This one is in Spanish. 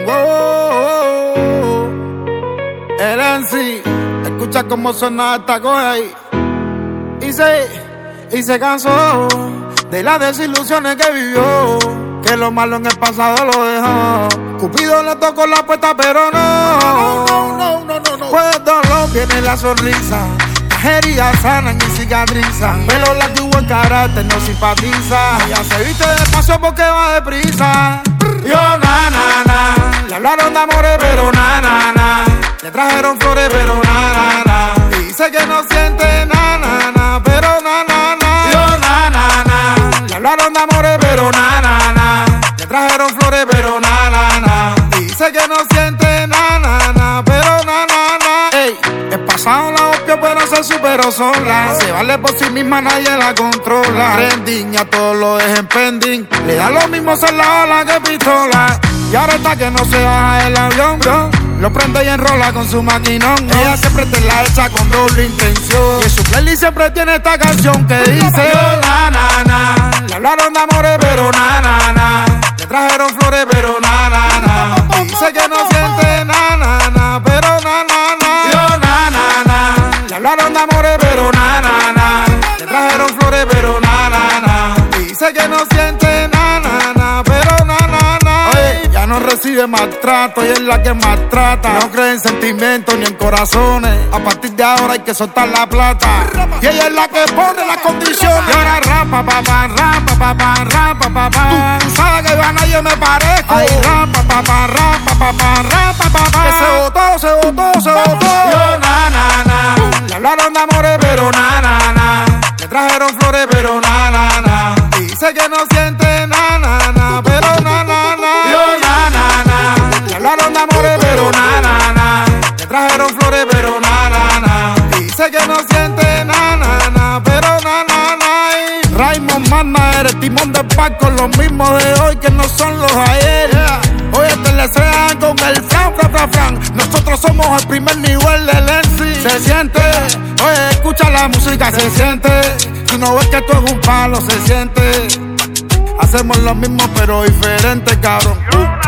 Wow, el NC, escucha cómo suena esta cosa ahí. Y se cansó de las desilusiones que vivió, que lo malo en el pasado lo dejó. Cupido le tocó la puerta pero no. Pues el dolor viene la sonrisa, las heridas sanan y cicatrizan, pero la que hubo en carácter no simpatiza. Ella se viste despacio porque va deprisa. Yo le hablaron de amores pero le trajeron flores pero y dice que no siente pero Yo le hablaron de amores pero le trajeron flores pero y dice que no siente pero Ey, el pasado la opio pero se superó sola. Se vale por sí misma, nadie la controla. Trending, a todos lo dejen pending. Le da lo mismo ser la ola que pistola. Y ahora está que no se baja el avión, bro. Lo prende y enrola con su maquinón. Ella siempre te la echa con doble intención. Y en su playlist siempre tiene esta canción que dice: le hablaron de amores pero le trajeron flores pero y dice que no siente pero le hablaron de amores pero le trajeron flores pero y dice que no siente pero Oye, ya no recibe maltrato y es la que maltrata. No cree en sentimientos ni en corazones. A partir de ahora hay que soltar la plata. Y ella es la que pone las condiciones. Y ahora rapa, papá. Tú sabes que yo a nadie me parezco. Ay, rapa, que se votó. Yo le hablaron de amores pero le trajeron flores pero y dice que no siente pero Yo le hablaron de amores pero le trajeron flores pero y dice que no siente pero Raymond Mana, eres timón de barco, los mismos de hoy que no son los ayer. Hoy te le sean con el fran. Nosotros somos el primer nivel del NC. Se siente, oye, escucha la música, se siente. Si no ves que esto es un palo, se siente. Hacemos lo mismo pero diferente, cabrón.